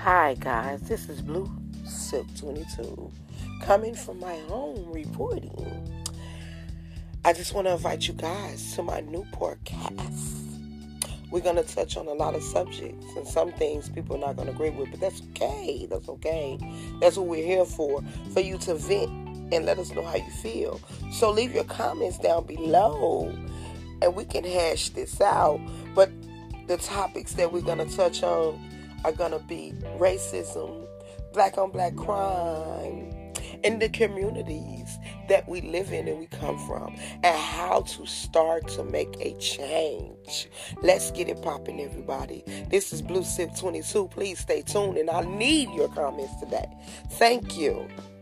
Hi guys, this is Blue Silk 22 coming from my home reporting. I just want to invite you guys to my new podcast. We're going to touch on a lot of subjects and some things people are not going to agree with, but that's okay. That's okay. That's what we're here for you to vent and let us know how you feel. So leave your comments down below and we can hash this out. But the topics that we're going to touch on are going to be racism, black on black crime, in the communities that we live in and we come from, and how to start to make a change. Let's get it popping, everybody. This is Blue Silk 22. Please stay tuned, and I need your comments today. Thank you.